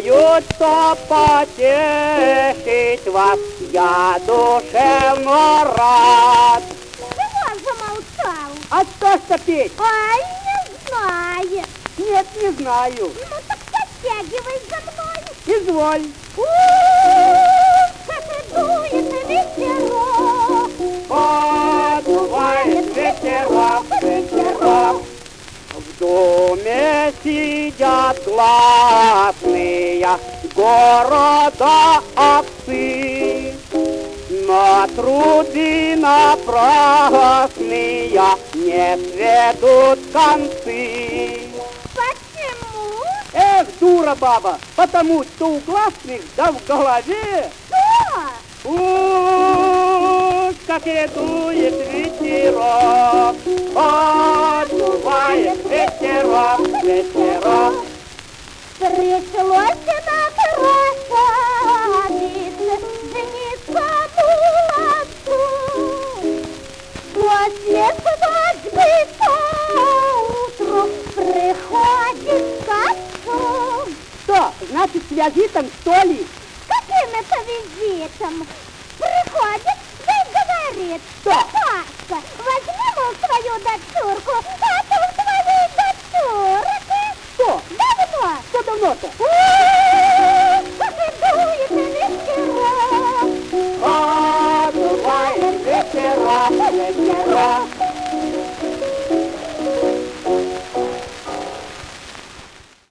Смеются потешить вас, я душевно рад. Чего замолчал? А что ж петь? Ай, не знаю. Нет, не знаю. Ну так подтягивай за мной. Изволь. Как и дует ветерок. Подувает ветерок, ветерок. В доме сидят гласные города овцы, но труды напрасные не сведут концы. Почему? Эх, дура баба, потому что у гласных да в голове. Что? Ух, как и дует ветерок, подувает ветерок, ветерок. Пришлось на красавице жениться молодцу. После свадьбы поутру приходит к отцу. Что, значит, с визитом, что ли? Каким это визитом? Приходит, да и говорит, Что? Пашка, возьми, мол, свою дочурку, а то у твоей дочурки. Что? Давно. Что давно-то?